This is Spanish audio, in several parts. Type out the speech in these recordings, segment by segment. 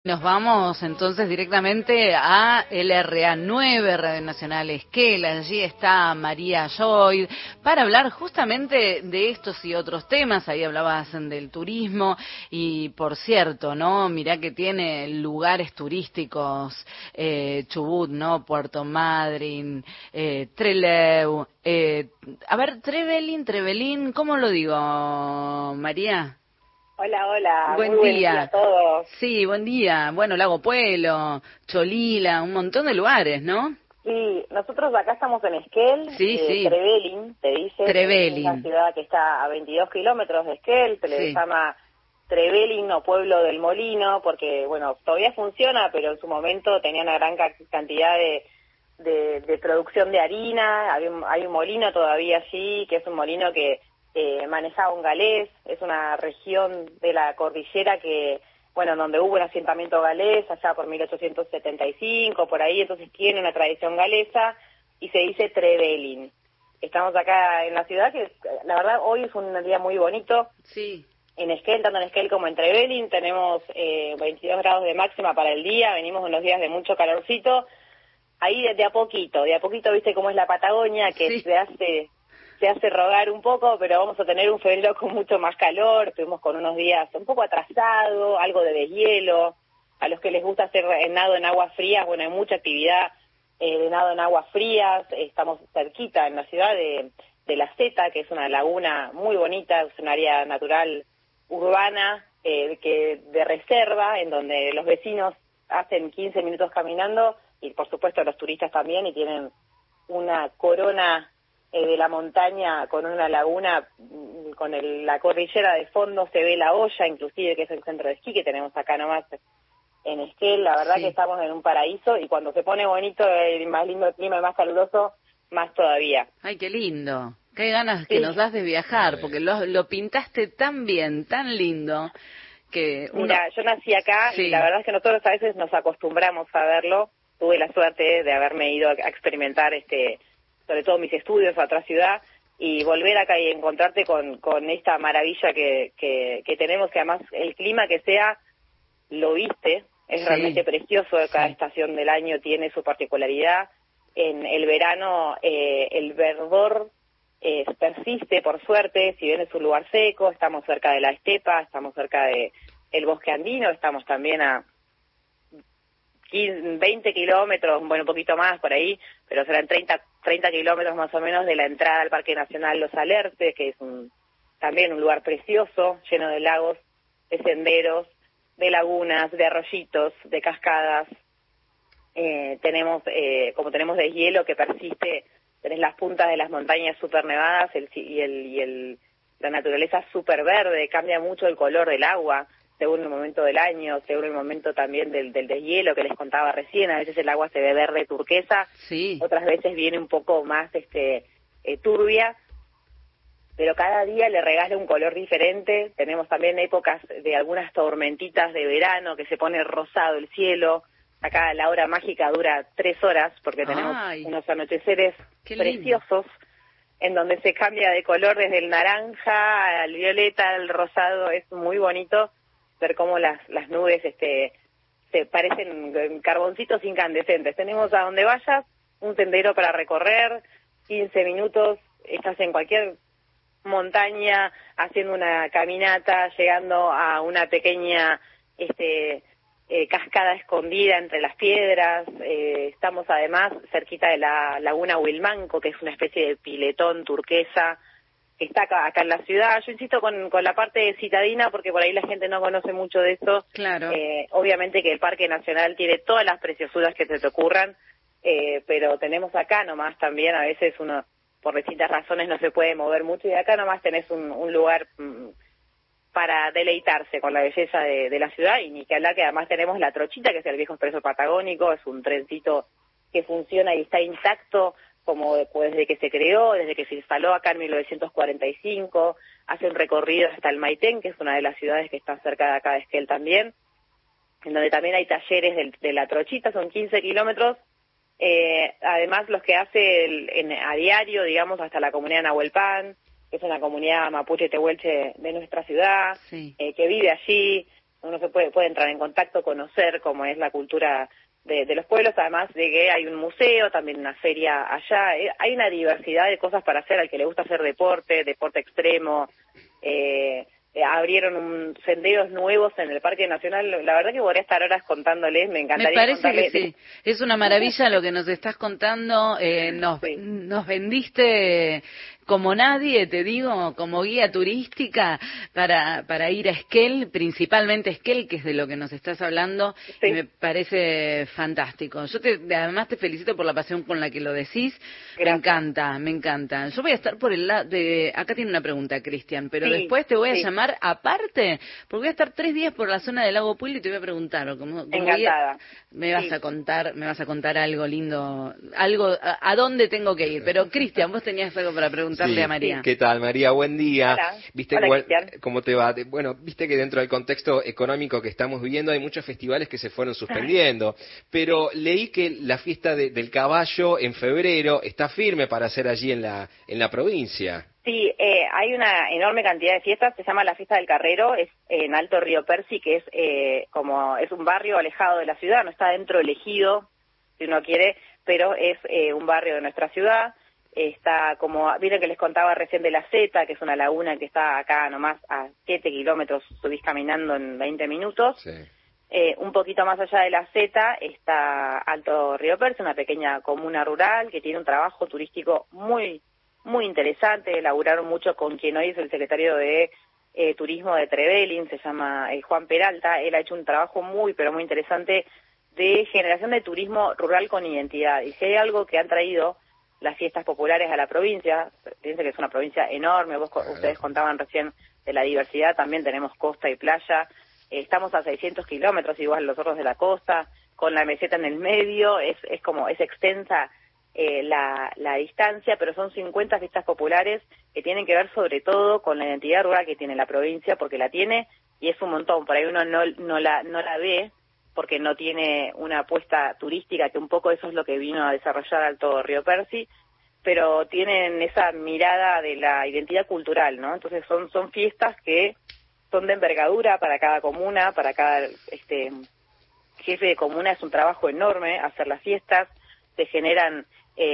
Nos vamos entonces directamente a LRA9, Radio Nacional Esquel. Allí está María Joy para hablar justamente de estos y otros temas. Ahí hablabas del turismo y, por cierto, ¿no? Mirá que tiene lugares turísticos, Chubut, ¿no? Puerto Madryn, Trelew. A ver, Trevelin, ¿cómo lo digo, María? Hola, hola, Buen muy buen día. día a todos. Sí, buen día. Bueno, Lago Puelo, Cholila, un montón de lugares, ¿no? Sí, nosotros acá estamos en Esquel, Sí, sí. Trevelin, te dice, es una Trevelin. ciudad que está a 22 kilómetros de Esquel, se le Sí. llama Trevelin o Pueblo del Molino, porque, bueno, todavía funciona, pero en su momento tenía una gran cantidad de producción de harina, hay un molino todavía allí, que es un molino que manejaba un galés, es una región de la cordillera que, bueno, donde hubo un asentamiento galés allá por 1875, por ahí, entonces tiene una tradición galesa y se dice Trevelin. Estamos acá en la ciudad, que la verdad hoy es un día muy bonito. Sí. En Esquel, tanto en Esquel como en Trevelin, tenemos 22 grados de máxima para el día, venimos unos días de mucho calorcito. Ahí de a poquito, viste cómo es la Patagonia, que Sí. se hace rogar un poco, pero vamos a tener un febrero con mucho más calor, estuvimos con unos días un poco atrasado, algo de deshielo. A los que les gusta hacer nado en aguas frías, bueno, hay mucha actividad de nado en aguas frías. Estamos cerquita en la ciudad de La Zeta, que es una laguna muy bonita, es un área natural urbana que de reserva, en donde los vecinos hacen 15 minutos caminando, y por supuesto los turistas también, y tienen una corona de la montaña con una laguna, con la cordillera de fondo, se ve La Hoya, inclusive, que es el centro de esquí que tenemos acá nomás en Esquel. La verdad Sí. que estamos en un paraíso, y cuando se pone bonito, el más lindo clima y más caluroso, más todavía. Ay, qué lindo. Qué ganas que Sí, nos das de viajar, porque lo pintaste tan bien, tan lindo, que uno... mira, yo nací acá y Sí. la verdad es que nosotros a veces nos acostumbramos a verlo. Tuve la suerte de haberme ido a experimentar sobre todo mis estudios a otra ciudad, y volver acá y encontrarte con esta maravilla que tenemos, que además el clima que sea, lo viste, es Sí. realmente precioso. Cada Sí. estación del año tiene su particularidad. En el verano el verdor persiste, por suerte, si bien es un lugar seco, estamos cerca de la estepa, estamos cerca de el bosque andino, estamos también a 20 kilómetros, bueno, un poquito más por ahí, pero serán 30 kilómetros más o menos de la entrada al Parque Nacional Los Alerces, que es también un lugar precioso, lleno de lagos, de senderos, de lagunas, de arroyitos, de cascadas. Como tenemos deshielo que persiste, tenés las puntas de las montañas súper nevadas, la naturaleza súper verde, cambia mucho el color del agua según el momento del año, según el momento también del deshielo que les contaba recién. A veces el agua se ve verde turquesa, Sí. otras veces viene un poco más turbia, pero cada día le regala un color diferente. Tenemos también épocas de algunas tormentitas de verano, que se pone rosado el cielo. Acá la hora mágica dura 3 horas, porque tenemos Ay, unos anocheceres qué lindo. preciosos, en donde se cambia de color desde el naranja al violeta, al rosado. Es muy bonito ver cómo las nubes se parecen carboncitos incandescentes. Tenemos a donde vayas un sendero para recorrer, 15 minutos, estás en cualquier montaña haciendo una caminata, llegando a una pequeña cascada escondida entre las piedras. Estamos además cerquita de la laguna Huilmanco, que es una especie de piletón turquesa que está acá en la ciudad. Yo insisto con la parte citadina, porque por ahí la gente no conoce mucho de eso. Claro. Obviamente que el Parque Nacional tiene todas las preciosuras que se te ocurran, pero tenemos acá nomás también, a veces uno por distintas razones no se puede mover mucho, y acá nomás tenés un lugar para deleitarse con la belleza de la ciudad. Y ni que hablar que además tenemos la Trochita, que es el viejo expreso patagónico, es un trencito que funciona y está intacto como desde que se creó, desde que se instaló acá en 1945, hace un recorrido hasta el Maitén, que es una de las ciudades que está cerca de acá de Esquel también, en donde también hay talleres de la Trochita, son 15 kilómetros. Además, los que hace a diario, digamos, hasta la comunidad Nahuelpan, que es una comunidad mapuche tehuelche de nuestra ciudad, Sí. que vive allí, uno se puede entrar en contacto, conocer cómo es la cultura de los pueblos, además de que hay un museo, también una feria allá, hay una diversidad de cosas para hacer al que le gusta hacer deporte extremo, abrieron senderos nuevos en el Parque Nacional, la verdad que podría estar horas contándoles, me encantaría Me parece contarles. que sí, es una maravilla lo que nos estás contando, Sí. nos vendiste como nadie, te digo, como guía turística para ir a Esquel, principalmente Esquel, que es de lo que nos estás hablando, Sí. y me parece fantástico. Además te felicito por la pasión con la que lo decís, Gracias. Me encanta. Yo voy a estar por el lado acá tiene una pregunta, Cristian, pero Sí, después te voy a sí. llamar aparte, porque voy a estar 3 días por la zona del Lago Puelo y te voy a preguntar, como Encantada. me vas a contar algo lindo, algo a dónde tengo que ir. Pero Cristian, vos tenías algo para preguntarle a María. ¿Qué tal, María? Buen día. Hola. ¿Viste Hola, Cristian. cómo te va? Bueno, viste que dentro del contexto económico que estamos viviendo hay muchos festivales que se fueron suspendiendo, pero leí que la fiesta del caballo en febrero está firme para hacer allí en la provincia. Sí, hay una enorme cantidad de fiestas, se llama la Fiesta del Carrero, es en Alto Río Persi, que es es un barrio alejado de la ciudad, no está dentro del ejido, si uno quiere, pero es un barrio de nuestra ciudad. Está miren que les contaba recién de la Zeta, que es una laguna que está acá nomás a 7 kilómetros, subís caminando en 20 minutos. Sí. Un poquito más allá de la Zeta está Alto Río Persi, una pequeña comuna rural que tiene un trabajo turístico muy interesante. Laburaron mucho con quien hoy es el secretario de Turismo de Trevelin, se llama Juan Peralta. Él ha hecho un trabajo muy interesante de generación de turismo rural con identidad. Y si hay algo que han traído las fiestas populares a la provincia, fíjense que es una provincia enorme, ustedes contaban recién de la diversidad, también tenemos costa y playa, estamos a 600 kilómetros, igual nosotros de la costa, con la meseta en el medio, es extensa la distancia, pero son 50 fiestas populares que tienen que ver sobre todo con la identidad rural que tiene la provincia, porque la tiene y es un montón, por ahí uno no la ve, porque no tiene una apuesta turística, que un poco eso es lo que vino a desarrollar Alto Río Persi, pero tienen esa mirada de la identidad cultural, ¿no? Entonces son fiestas que son de envergadura para cada comuna, para cada jefe de comuna, es un trabajo enorme hacer las fiestas, se generan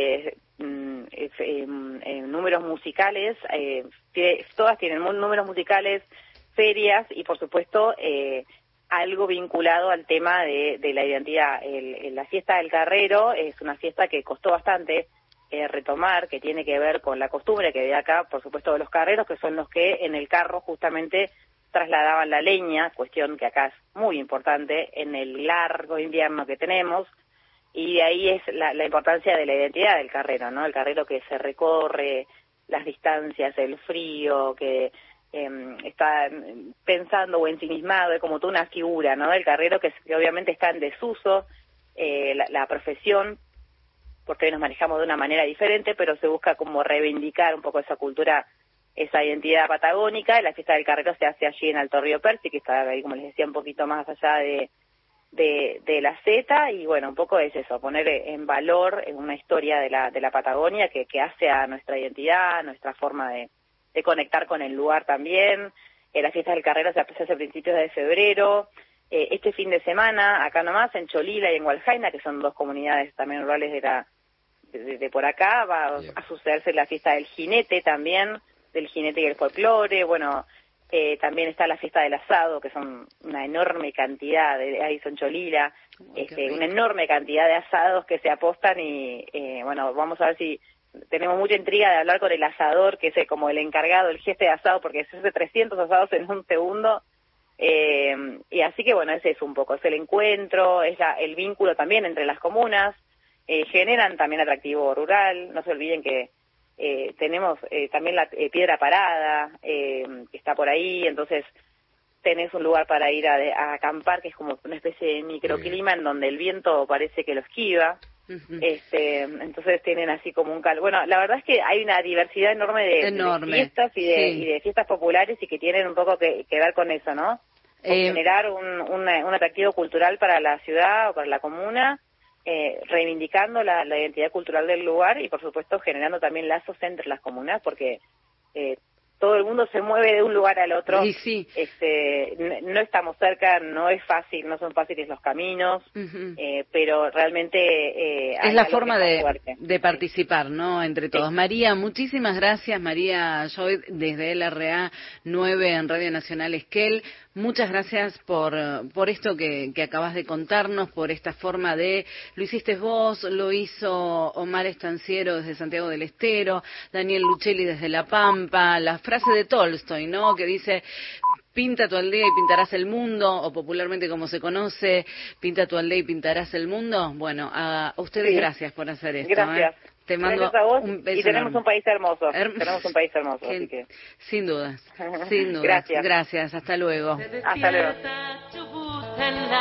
números musicales, todas tienen números musicales, ferias y por supuesto algo vinculado al tema de la identidad. La fiesta del carrero es una fiesta que costó bastante retomar, que tiene que ver con la costumbre que de acá, por supuesto, de los carreros, que son los que en el carro justamente trasladaban la leña, cuestión que acá es muy importante en el largo invierno que tenemos, y de ahí es la importancia de la identidad del carrero, ¿no? El carrero que se recorre las distancias, el frío, que está pensando o ensimismado, es como toda una figura, ¿no? El carrero que obviamente está en desuso, la profesión, porque hoy nos manejamos de una manera diferente, pero se busca como reivindicar un poco esa cultura, esa identidad patagónica. La fiesta del carrero se hace allí en Alto Río Persi, que está ahí, como les decía, un poquito más allá de la Zeta, y bueno, un poco es eso, poner en valor una historia de la Patagonia que hace a nuestra identidad, a nuestra forma de conectar con el lugar también. La fiesta del carrero se hace a principios de febrero. Este fin de semana, acá nomás, en Cholila y en Hualjaina, que son dos comunidades también rurales de por acá, va a sucederse la fiesta del jinete también, del jinete y el folclore. Bueno, también está la fiesta del asado, que son una enorme cantidad, ahí son Cholila, una enorme cantidad de asados que se apostan y bueno, vamos a ver si tenemos mucha intriga de hablar con el asador, que es como el encargado, el jefe de asado, porque se hace 300 asados en un segundo, y así que bueno, ese es un poco, es el encuentro, es el vínculo también entre las comunas, generan también atractivo rural. No se olviden que tenemos también la Piedra Parada, que está por ahí, entonces tenés un lugar para ir a acampar, que es como una especie de microclima en donde el viento parece que lo esquiva. Entonces tienen así como un bueno, la verdad es que hay una diversidad enorme de fiestas y de fiestas populares, y que tienen un poco que ver con eso, ¿no? Con generar un atractivo cultural para la ciudad o para la comuna, reivindicando la identidad cultural del lugar y por supuesto generando también lazos entre las comunas, porque todo el mundo se mueve de un lugar al otro. Y sí. No estamos cerca, no es fácil, no son fáciles los caminos, pero realmente es la forma de participar, ¿no? Entre todos. Sí. María, muchísimas gracias, María Joy, desde LRA 9 en Radio Nacional Esquel. Muchas gracias por esto que acabas de contarnos, por esta forma lo hiciste vos, lo hizo Omar Estanciero desde Santiago del Estero, Daniel Luchelli desde La Pampa, la frase de Tolstoy, ¿no? Que dice: pinta tu aldea y pintarás el mundo, o popularmente como se conoce, pinta tu aldea y pintarás el mundo. Bueno, a ustedes sí. Gracias por hacer esto. Gracias. Te mando gracias a vos, un beso y tenemos enorme. Un país hermoso. Tenemos un país hermoso, así que... Sin dudas, sin dudas. Gracias. Gracias, hasta luego. Hasta luego.